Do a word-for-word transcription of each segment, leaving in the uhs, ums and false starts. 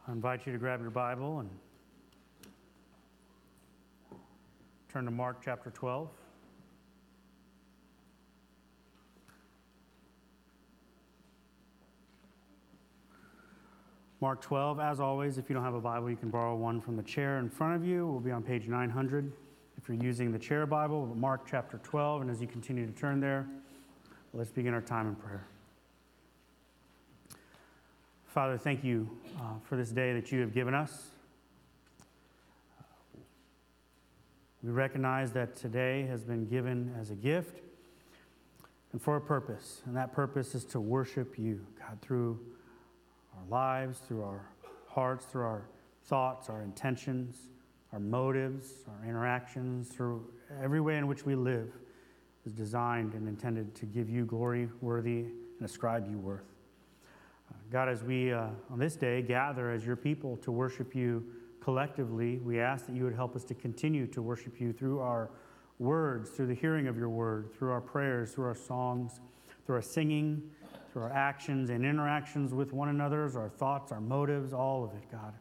I invite you to grab your Bible and turn to Mark chapter twelve. Mark twelve, as always, if you don't have a Bible, you can borrow one from the chair in front of you. We'll be on page nine hundred if you're using the chair Bible. Mark chapter twelve, and as you continue to turn there, let's begin our time in prayer. Father, thank you uh, for this day that you have given us. We recognize that today has been given as a gift and for a purpose, and that purpose is to worship you, God, through our lives, through our hearts, through our thoughts, our intentions, our motives, our interactions, through every way in which we live is designed and intended to give you glory worthy and ascribe you worth. Uh, God, as we uh, on this day gather as your people to worship you collectively, we ask that you would help us to continue to worship you through our words, through the hearing of your word, through our prayers, through our songs, through our singing, through our actions and interactions with one another, our thoughts, our motives, all of it, God.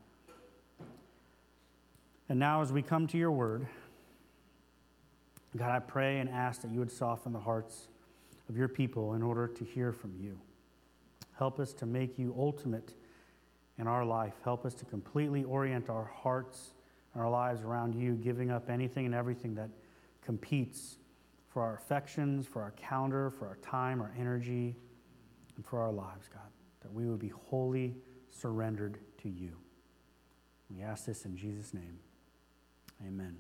And now as we come to your word, God, I pray and ask that you would soften the hearts of your people in order to hear from you. Help us to make you ultimate in our life. Help us to completely orient our hearts and our lives around you, giving up anything and everything that competes for our affections, for our calendar, for our time, our energy, and for our lives, God, that we would be wholly surrendered to you. We ask this in Jesus' name. Amen.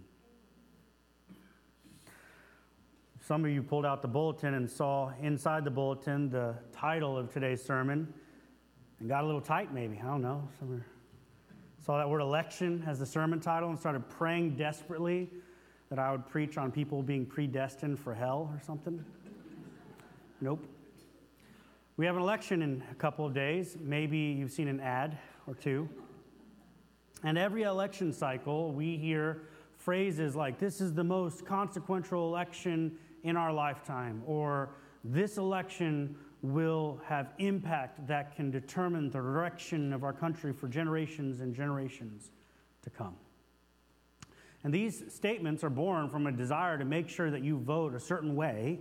Some of you pulled out the bulletin and saw inside the bulletin the title of today's sermon and got a little tight maybe. I don't know. Some of you saw that word election as the sermon title and started praying desperately that I would preach on people being predestined for hell or something. Nope. We have an election in a couple of days. Maybe you've seen an ad or two. And every election cycle, we hear phrases like, this is the most consequential election in our lifetime, or this election will have impact that can determine the direction of our country for generations and generations to come. And these statements are born from a desire to make sure that you vote a certain way,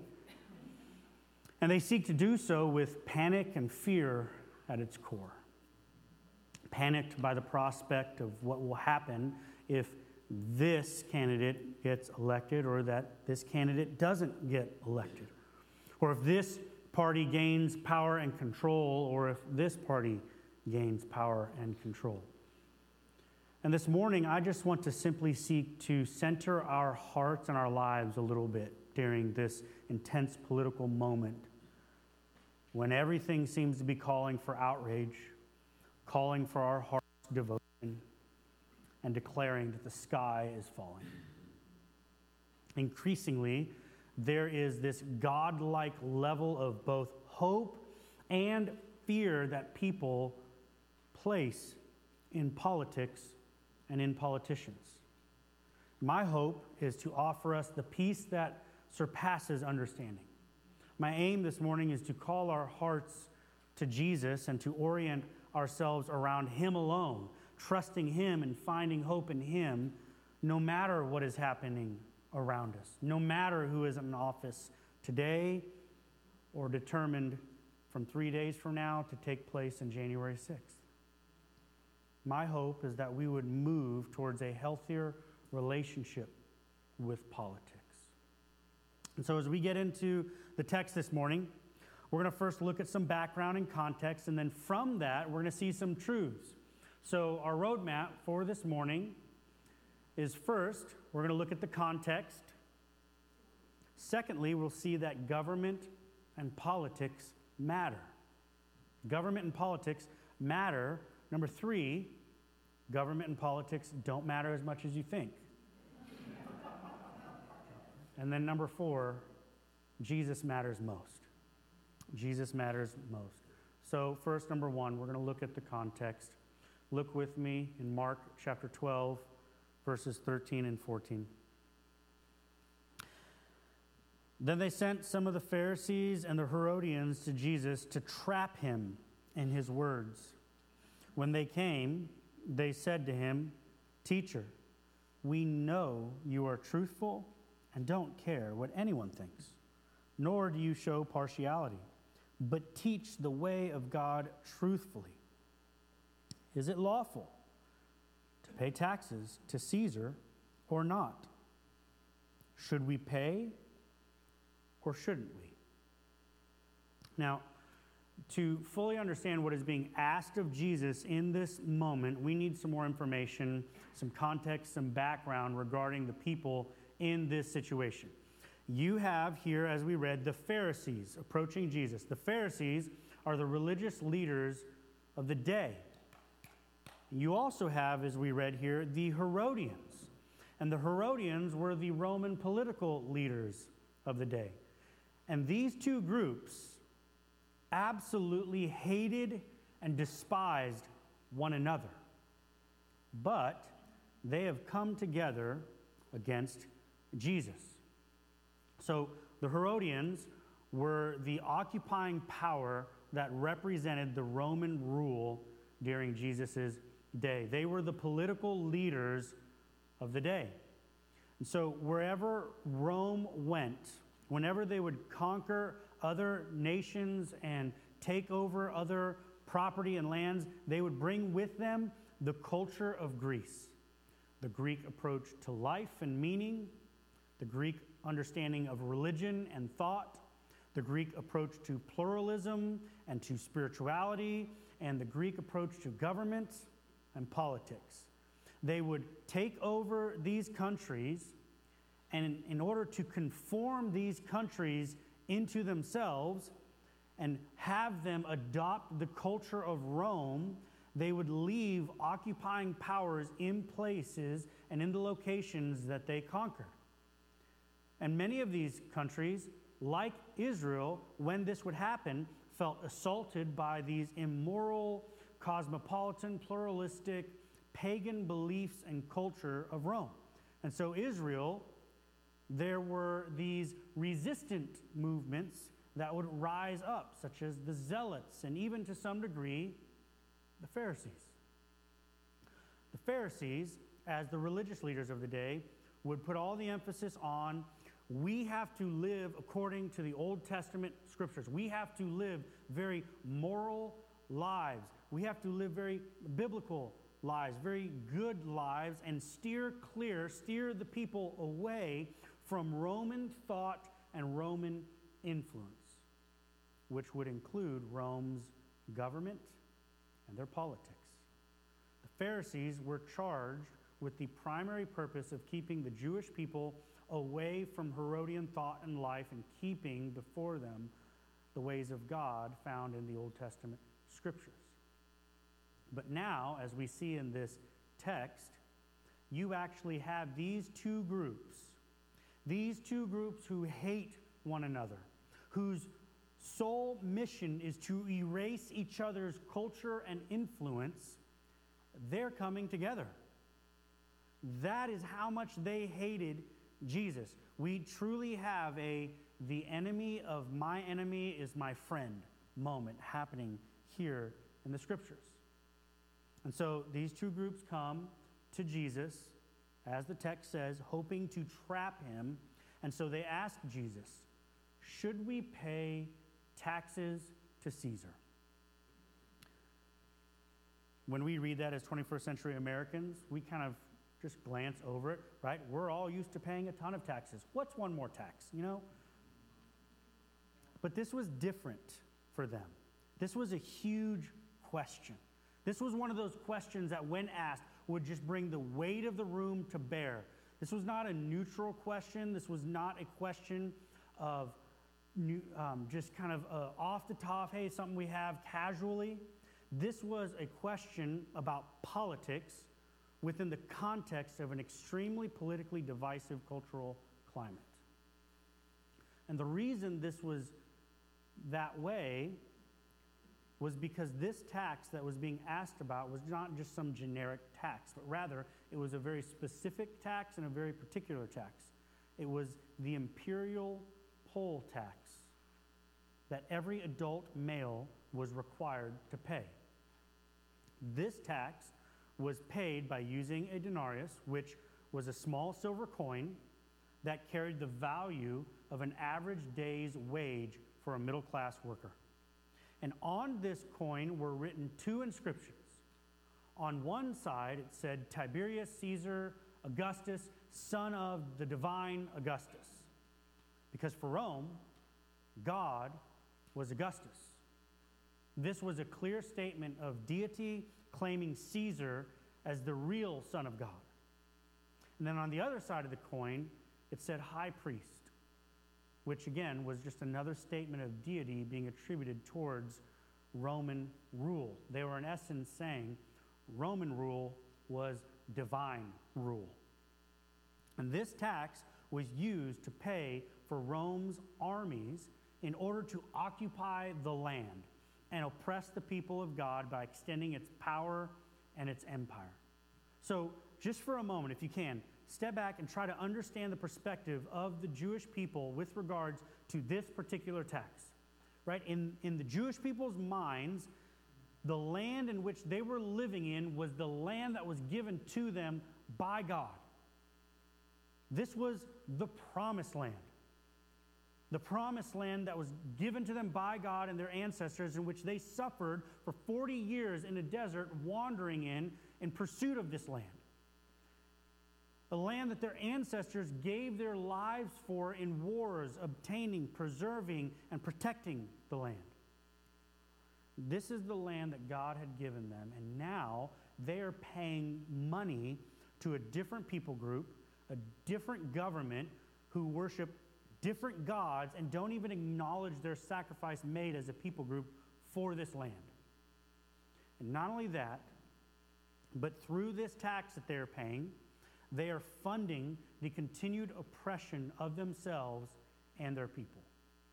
and they seek to do so with panic and fear at its core. Panicked by the prospect of what will happen if this candidate gets elected or that this candidate doesn't get elected. Or if this party gains power and control, or if this party gains power and control. And this morning, I just want to simply seek to center our hearts and our lives a little bit during this intense political moment when everything seems to be calling for outrage, calling for our heart's devotion, and declaring that the sky is falling. Increasingly, there is this godlike level of both hope and fear that people place in politics and in politicians. My hope is to offer us the peace that surpasses understanding. My aim this morning is to call our hearts to Jesus and to orient ourselves around him alone, trusting him and finding hope in him no matter what is happening around us, no matter who is in office today or determined from three days from now to take place on January sixth. My hope is that we would move towards a healthier relationship with politics. And so as we get into the text this morning, we're going to first look at some background and context, and then from that, we're going to see some truths. So our roadmap for this morning is first, we're going to look at the context. Secondly, we'll see that government and politics matter. Government and politics matter. Number three, government and politics don't matter as much as you think. And then number four, Jesus matters most. Jesus matters most. So first, number one, we're going to look at the context. Look with me in Mark chapter twelve, verses thirteen and fourteen. Then they sent some of the Pharisees and the Herodians to Jesus to trap him in his words. When they came, they said to him, "Teacher, we know you are truthful and don't care what anyone thinks, nor do you show partiality, but teach the way of God truthfully. Is it lawful to pay taxes to Caesar or not? Should we pay or shouldn't we?" Now, to fully understand what is being asked of Jesus in this moment, we need some more information, some context, some background regarding the people in this situation. You have here, as we read, the Pharisees approaching Jesus. The Pharisees are the religious leaders of the day. You also have, as we read here, the Herodians. And the Herodians were the Roman political leaders of the day. And these two groups absolutely hated and despised one another. But they have come together against Jesus. So the Herodians were the occupying power that represented the Roman rule during Jesus' day. They were the political leaders of the day. And so wherever Rome went, whenever they would conquer other nations and take over other property and lands, they would bring with them the culture of Greece, the Greek approach to life and meaning, the Greek understanding of religion and thought, the Greek approach to pluralism and to spirituality, and the Greek approach to government and politics. They would take over these countries, and in, in order to conform these countries into themselves and have them adopt the culture of Rome, they would leave occupying powers in places and in the locations that they conquered. And many of these countries, like Israel, when this would happen, felt assaulted by these immoral, cosmopolitan, pluralistic, pagan beliefs and culture of Rome. And so Israel, there were these resistant movements that would rise up, such as the Zealots, and even to some degree, the Pharisees. The Pharisees, as the religious leaders of the day, would put all the emphasis on, we have to live according to the Old Testament scriptures. We have to live very moral lives. We have to live very biblical lives, very good lives, and steer clear, steer the people away from Roman thought and Roman influence, which would include Rome's government and their politics. The Pharisees were charged with the primary purpose of keeping the Jewish people away from Herodian thought and life and keeping before them the ways of God found in the Old Testament scriptures. But now, as we see in this text, you actually have these two groups, these two groups who hate one another, whose sole mission is to erase each other's culture and influence. They're coming together. That is how much they hated Jesus. We truly have a the enemy of my enemy is my friend moment happening here in the scriptures. And so these two groups come to Jesus, as the text says, hoping to trap him. And so they ask Jesus, should we pay taxes to Caesar? When we read that as twenty-first century Americans, we kind of just glance over it, right? We're all used to paying a ton of taxes. What's one more tax, you know? But this was different for them. This was a huge question. This was one of those questions that, when asked, would just bring the weight of the room to bear. This was not a neutral question. This was not a question of new, um, just kind of uh, off the top, hey, something we have casually. This was a question about politics within the context of an extremely politically divisive cultural climate. And the reason this was that way was because this tax that was being asked about was not just some generic tax, but rather it was a very specific tax and a very particular tax. It was the imperial poll tax that every adult male was required to pay. This tax was paid by using a denarius, which was a small silver coin that carried the value of an average day's wage for a middle-class worker. And on this coin were written two inscriptions. On one side, it said, Tiberius Caesar Augustus, son of the divine Augustus. Because for Rome, God was Augustus. This was a clear statement of deity claiming Caesar as the real Son of God. And then on the other side of the coin, it said high priest, which again was just another statement of deity being attributed towards Roman rule. They were in essence saying Roman rule was divine rule. And this tax was used to pay for Rome's armies in order to occupy the land and oppress the people of God by extending its power and its empire. So just for a moment, if you can, step back and try to understand the perspective of the Jewish people with regards to this particular tax. Right? In, in the Jewish people's minds, the land in which they were living in was the land that was given to them by God. This was the promised land. The promised land that was given to them by God and their ancestors, in which they suffered for forty years in a desert, wandering in, in pursuit of this land. A land that their ancestors gave their lives for in wars, obtaining, preserving, and protecting the land. This is the land that God had given them, and now they are paying money to a different people group, a different government who worship different gods and don't even acknowledge their sacrifice made as a people group for this land. And not only that, but through this tax that they are paying, they are funding the continued oppression of themselves and their people.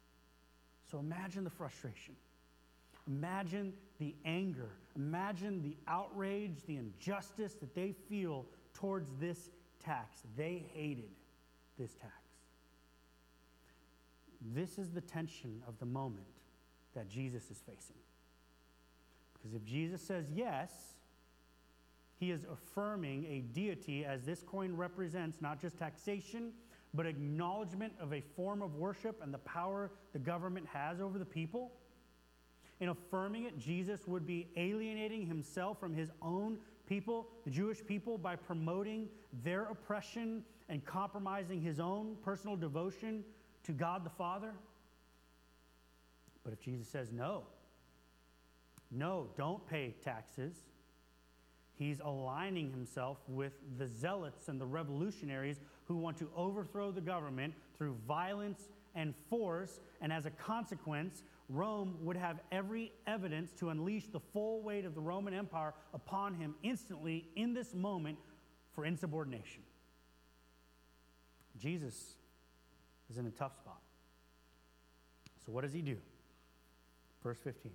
So imagine the frustration. Imagine the anger. Imagine the outrage, the injustice that they feel towards this tax. They hated this tax. This is the tension of the moment that Jesus is facing. Because if Jesus says yes, he is affirming a deity, as this coin represents not just taxation, but acknowledgement of a form of worship and the power the government has over the people. In affirming it, Jesus would be alienating himself from his own people, the Jewish people, by promoting their oppression and compromising his own personal devotion to God the Father. But if Jesus says no, no, don't pay taxes, he's aligning himself with the zealots and the revolutionaries who want to overthrow the government through violence and force, and as a consequence, Rome would have every evidence to unleash the full weight of the Roman Empire upon him instantly in this moment for insubordination. Jesus is in a tough spot. So what does he do? Verse fifteen.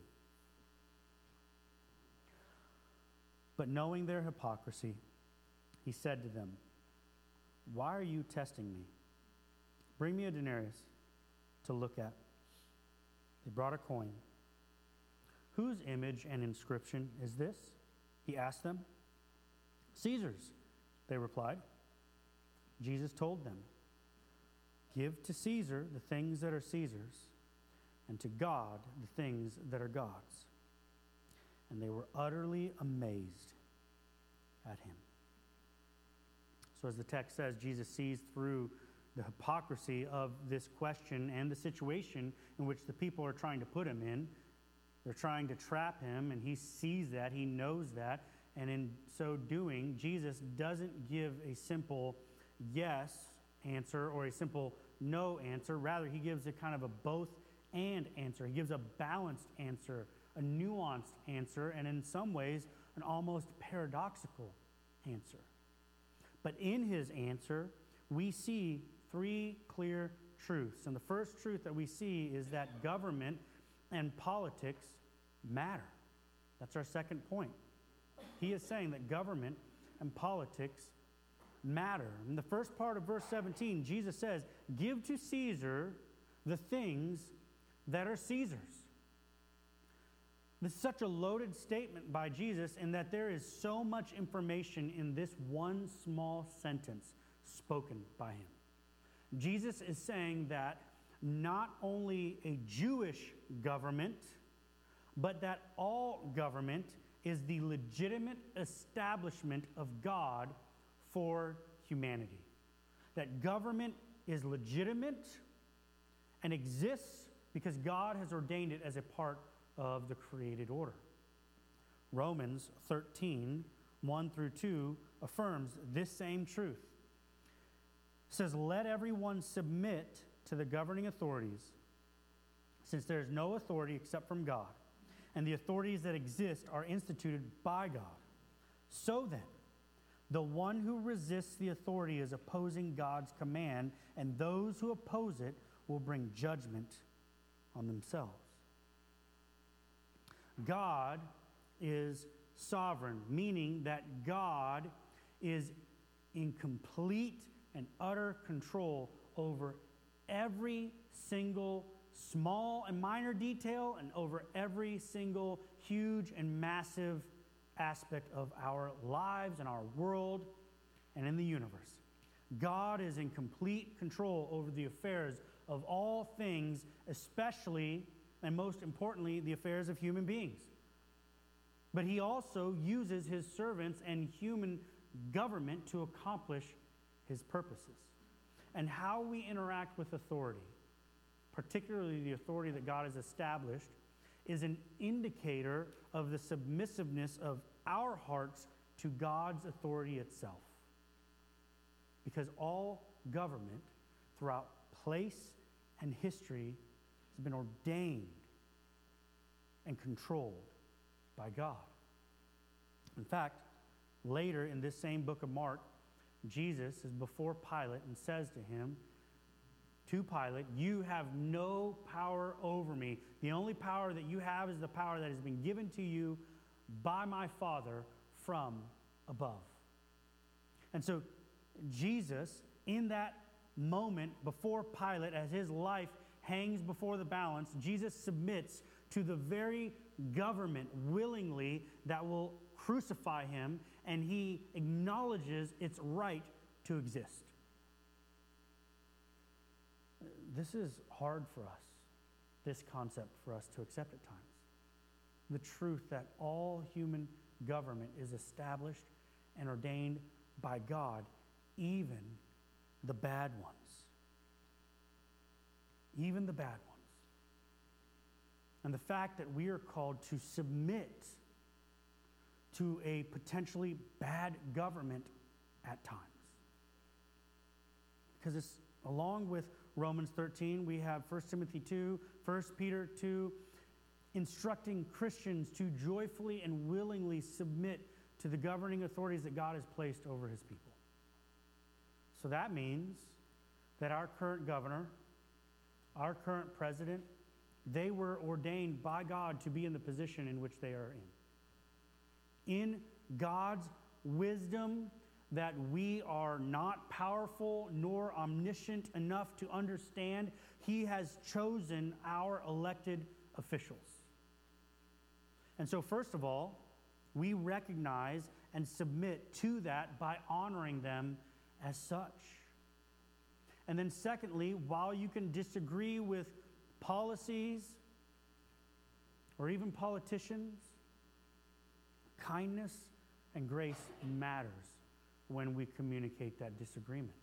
But knowing their hypocrisy, he said to them, "Why are you testing me? Bring me a denarius to look at." They brought a coin. "Whose image and inscription is this?" he asked them. "Caesar's," they replied. Jesus told them, "Give to Caesar the things that are Caesar's, and to God the things that are God's." And they were utterly amazed at him. So as the text says, Jesus sees through the hypocrisy of this question and the situation in which the people are trying to put him in. They're trying to trap him, and he sees that, he knows that, and in so doing, Jesus doesn't give a simple yes answer or a simple no answer. Rather, he gives a kind of a both and answer. He gives a balanced answer, a nuanced answer, and in some ways, an almost paradoxical answer. But in his answer, we see three clear truths. And the first truth that we see is that government and politics matter. That's our second point. He is saying that government and politics matter. In the first part of verse seventeen, Jesus says, "Give to Caesar the things that are Caesar's." This is such a loaded statement by Jesus in that there is so much information in this one small sentence spoken by him. Jesus is saying that not only a Jewish government, but that all government is the legitimate establishment of God for humanity. That government is legitimate and exists because God has ordained it as a part of the created order. Romans thirteen, one through two affirms this same truth. It says, "Let everyone submit to the governing authorities, since there is no authority except from God, and the authorities that exist are instituted by God. So then, the one who resists the authority is opposing God's command, and those who oppose it will bring judgment on themselves." God is sovereign, meaning that God is in complete and utter control over every single small and minor detail and over every single huge and massive aspect of our lives and our world and in the universe. God is in complete control over the affairs of all things, especially and most importantly, the affairs of human beings. But he also uses his servants and human government to accomplish his purposes. And how we interact with authority, particularly the authority that God has established, is an indicator of the submissiveness of our hearts to God's authority itself. Because all government throughout place and history has been ordained and controlled by God. In fact, later in this same book of Mark, Jesus is before Pilate and says to him, to Pilate, "You have no power over me. The only power that you have is the power that has been given to you by my Father from above." And so Jesus, in that moment before Pilate, as his life hangs before the balance, Jesus submits to the very government willingly that will crucify him, and he acknowledges its right to exist. This is hard for us, this concept for us to accept at times. The truth that all human government is established and ordained by God, even the bad ones. Even the bad ones. And the fact that we are called to submit to a potentially bad government at times. Because it's along with Romans thirteen, we have First Timothy two, First Peter two, instructing Christians to joyfully and willingly submit to the governing authorities that God has placed over his people. So that means that our current governor, our current president, they were ordained by God to be in the position in which they are in. In God's wisdom, that we are not powerful nor omniscient enough to understand, he has chosen our elected officials. And so, first of all, we recognize and submit to that by honoring them as such. And then secondly, while you can disagree with policies or even politicians, kindness and grace matters when we communicate that disagreement.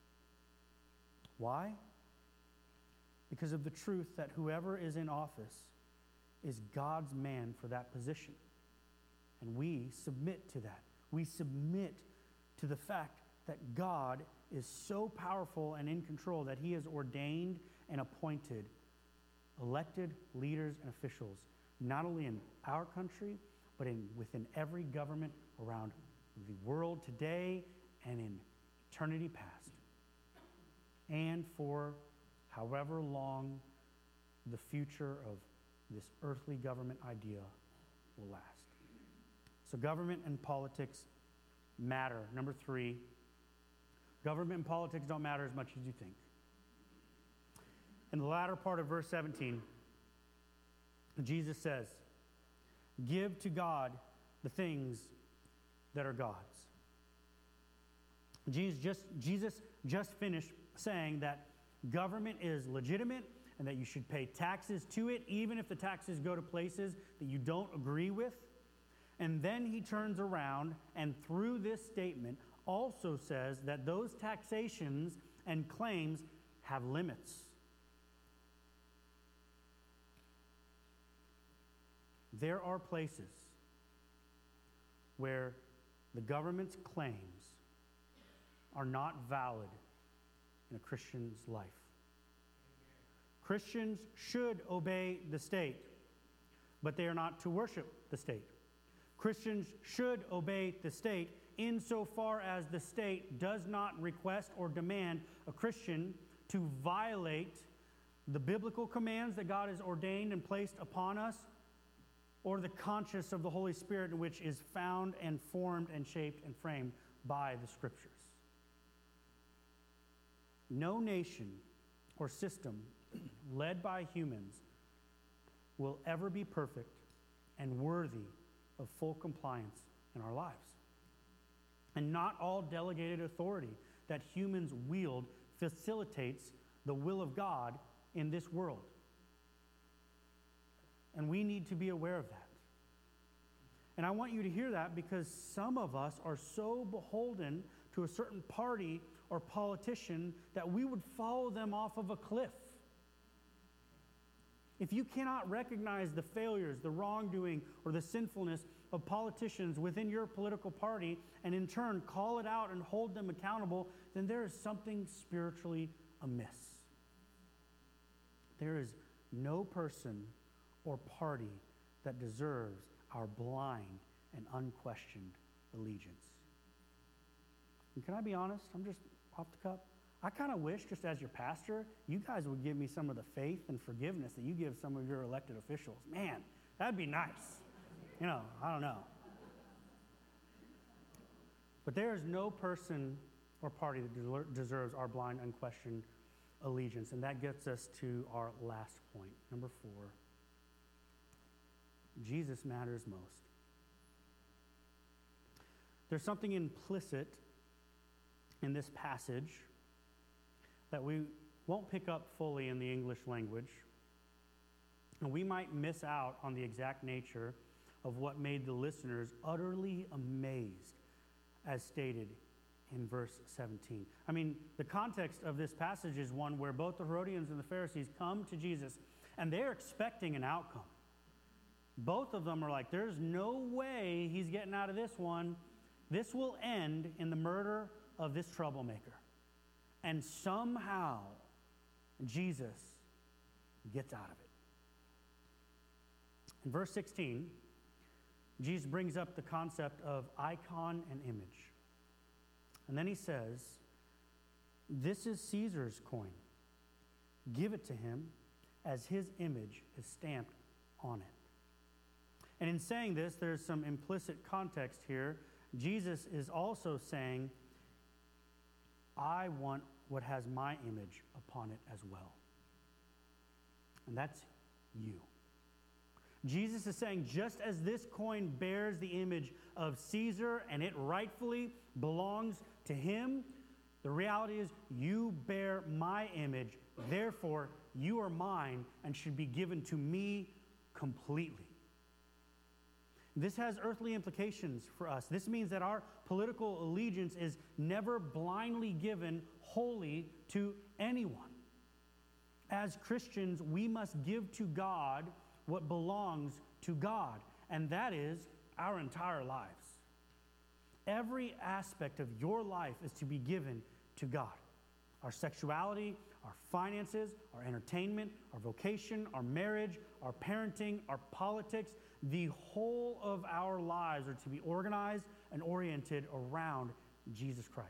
Why? Because of the truth that whoever is in office is God's man for that position. And we submit to that. We submit to the fact that God is so powerful and in control that he has ordained and appointed elected leaders and officials, not only in our country, but in within every government around the world today and in eternity past. And for however long the future of this earthly government idea will last. So government and politics matter. Number three, government and politics don't matter as much as you think. In the latter part of verse seventeen, Jesus says, Give to God the things that are God's. Jesus just, Jesus just finished saying that government is legitimate and that you should pay taxes to it, even if the taxes go to places that you don't agree with. And then he turns around and through this statement also says that those taxations and claims have limits. There are places where the government's claims are not valid in a Christian's life. Christians should obey the state, but they are not to worship the state. Christians should obey the state insofar as the state does not request or demand a Christian to violate the biblical commands that God has ordained and placed upon us, or the conscience of the Holy Spirit, in which is found and formed and shaped and framed by the Scriptures. No nation or system led by humans will ever be perfect and worthy of full compliance in our lives. And not all delegated authority that humans wield facilitates the will of God in this world. And we need to be aware of that. And I want you to hear that because some of us are so beholden to a certain party or politician that we would follow them off of a cliff. If you cannot recognize the failures, the wrongdoing, or the sinfulness of politicians within your political party and in turn call it out and hold them accountable, then there is something spiritually amiss. There is no person or party that deserves our blind and unquestioned allegiance. And can I be honest? I'm just off the cup. I kind of wish, just as your pastor, you guys would give me some of the faith and forgiveness that you give some of your elected officials. Man, that'd be nice. You know, I don't know. But there is no person or party that deserves our blind, unquestioned allegiance. And that gets us to our last point, number four. Jesus matters most. There's something implicit in this passage that we won't pick up fully in the English language. And we might miss out on the exact nature of what made the listeners utterly amazed, as stated in verse seventeen. I mean, the context of this passage is one where both the Herodians and the Pharisees come to Jesus, and they're expecting an outcome. Both of them are like, there's no way he's getting out of this one. This will end in the murder of this troublemaker. And somehow, Jesus gets out of it. In verse sixteen, Jesus brings up the concept of icon and image. And then he says, this is Caesar's coin. Give it to him as his image is stamped on it. And in saying this, there's some implicit context here. Jesus is also saying, I want what has my image upon it as well. And that's you. Jesus is saying, just as this coin bears the image of Caesar and it rightfully belongs to him, the reality is you bear my image. Therefore, you are mine and should be given to me completely. This has earthly implications for us. This means that our political allegiance is never blindly given wholly to anyone. As Christians, we must give to God what belongs to God, and that is our entire lives. Every aspect of your life is to be given to God. Our sexuality, our finances, our entertainment, our vocation, our marriage, our parenting, our politics, the whole of our lives are to be organized and oriented around Jesus Christ.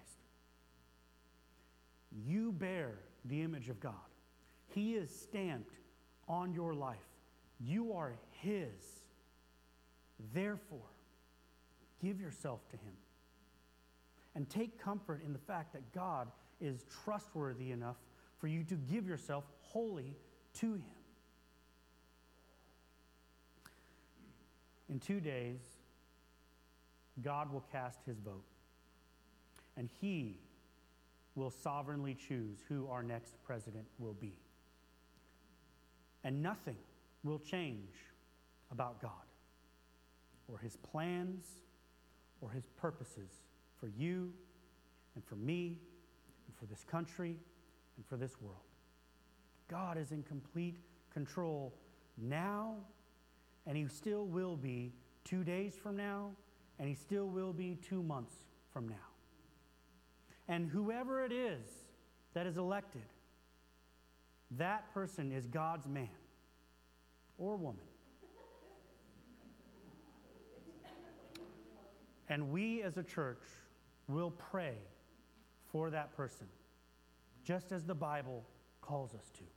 You bear the image of God. He is stamped on your life. You are his. Therefore, give yourself to him. And take comfort in the fact that God is trustworthy enough for you to give yourself wholly to him. In two days, God will cast his vote, and he will sovereignly choose who our next president will be. And nothing will change about God or his plans or his purposes for you and for me and for this country and for this world. God is in complete control now, and he still will be two days from now, and he still will be two months from now. And whoever it is that is elected, that person is God's man or woman. And we as a church will pray for that person, just as the Bible calls us to.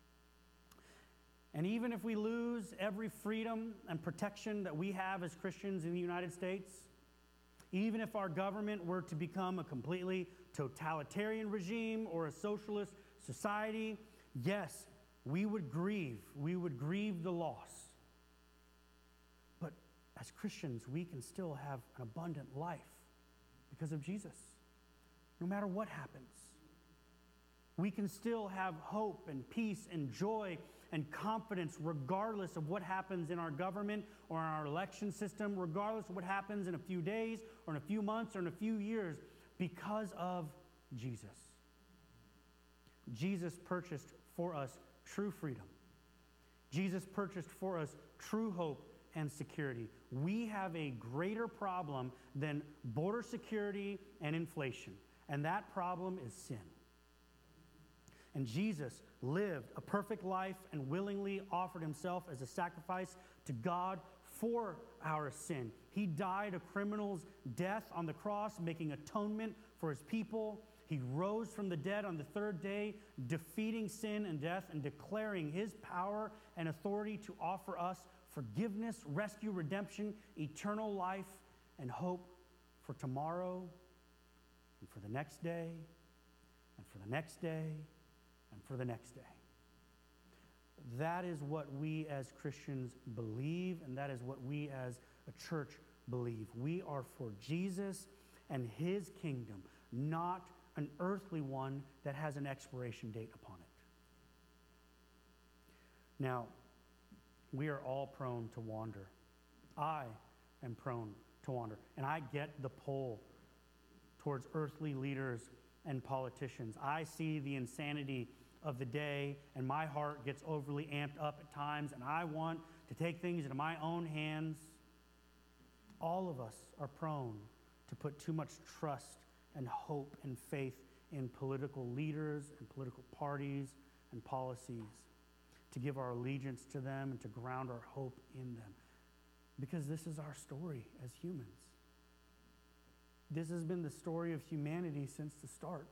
And even if we lose every freedom and protection that we have as Christians in the United States, even if our government were to become a completely totalitarian regime or a socialist society, yes, we would grieve. We would grieve the loss. But as Christians, we can still have an abundant life because of Jesus, no matter what happens. We can still have hope and peace and joy and confidence regardless of what happens in our government or in our election system, regardless of what happens in a few days or in a few months or in a few years, because of Jesus. Jesus purchased for us true freedom. Jesus purchased for us true hope and security. We have a greater problem than border security and inflation, and that problem is sin. And Jesus lived a perfect life and willingly offered himself as a sacrifice to God for our sin. He died a criminal's death on the cross, making atonement for his people. He rose from the dead on the third day, defeating sin and death and declaring his power and authority to offer us forgiveness, rescue, redemption, eternal life, and hope for tomorrow and for the next day and for the next day and for the next day. That is what we as Christians believe, and that is what we as a church believe. We are for Jesus and his kingdom, not an earthly one that has an expiration date upon it. Now, we are all prone to wander. I am prone to wander, and I get the pull towards earthly leaders and politicians. I see the insanity of the day, and my heart gets overly amped up at times, and I want to take things into my own hands. All of us are prone to put too much trust and hope and faith in political leaders and political parties and policies, to give our allegiance to them and to ground our hope in them. Because this is our story as humans. This has been the story of humanity since the start.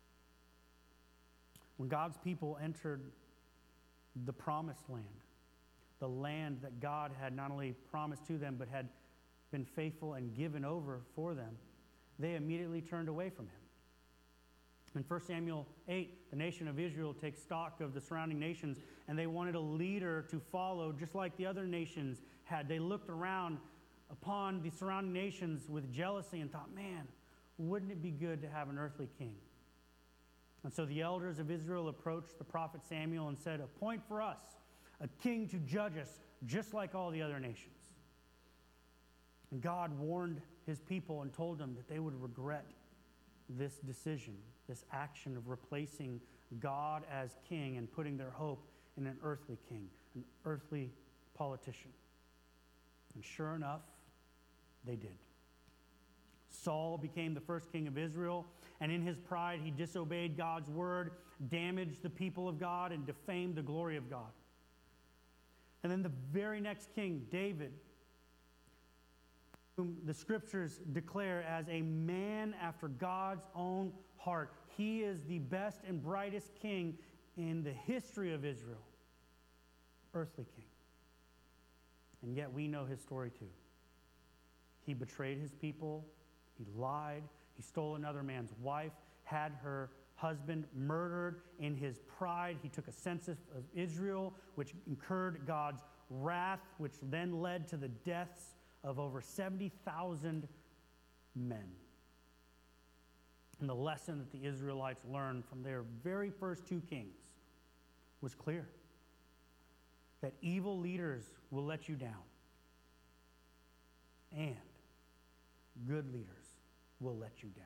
When God's people entered the promised land, the land that God had not only promised to them, but had been faithful and given over for them, they immediately turned away from him. In First Samuel eight, the nation of Israel takes stock of the surrounding nations, and they wanted a leader to follow just like the other nations had. They looked around upon the surrounding nations with jealousy and thought, man, wouldn't it be good to have an earthly king? And so the elders of Israel approached the prophet Samuel and said, appoint for us a king to judge us just like all the other nations. And God warned his people and told them that they would regret this decision, this action of replacing God as king and putting their hope in an earthly king, an earthly politician. And sure enough, they did. Saul became the first king of Israel, and in his pride, he disobeyed God's word, damaged the people of God, and defamed the glory of God. And then the very next king, David, whom the scriptures declare as a man after God's own heart. He is the best and brightest king in the history of Israel. Earthly king. And yet we know his story too. He betrayed his people. He lied. He stole another man's wife, had her husband murdered. In his pride, he took a census of Israel, which incurred God's wrath, which then led to the deaths of over seventy thousand men. And the lesson that the Israelites learned from their very first two kings was clear. That evil leaders will let you down. And good leaders will let you down.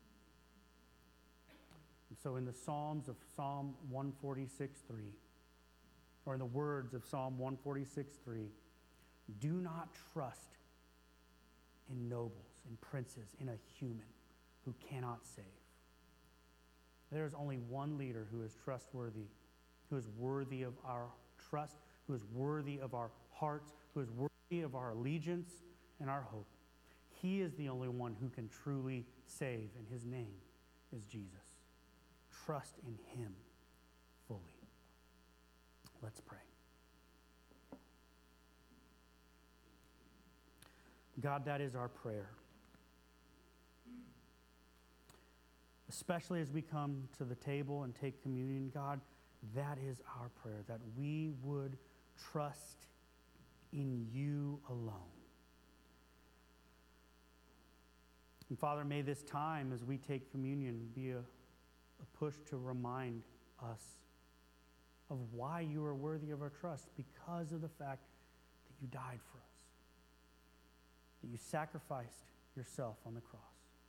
And so in the Psalms of Psalm one forty-six three, or in the words of Psalm one forty-six three, do not trust in nobles, in princes, in a human who cannot save. There is only one leader who is trustworthy, who is worthy of our trust, who is worthy of our hearts, who is worthy of our allegiance and our hope. He is the only one who can truly save, and his name is Jesus. Trust in him fully. Let's pray. God, that is our prayer. Especially as we come to the table and take communion, God, that is our prayer, that we would trust in you alone. And Father, may this time as we take communion be a, a push to remind us of why you are worthy of our trust, because of the fact that you died for us, that you sacrificed yourself on the cross.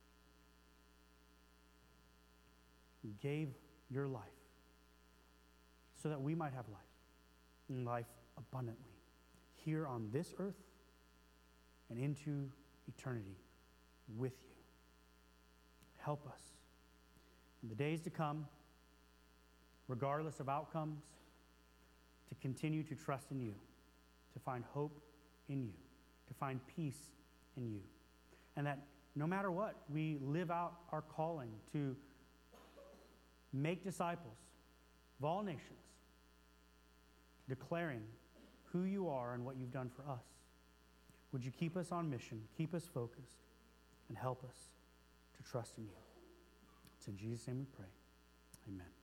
You gave your life so that we might have life, and life abundantly, here on this earth and into eternity with you. Help us in the days to come, regardless of outcomes, to continue to trust in you, to find hope in you, to find peace in you. And that no matter what, we live out our calling to make disciples of all nations, declaring who you are and what you've done for us. Would you keep us on mission, keep us focused, and help us to trust in you. It's in Jesus' name we pray. Amen.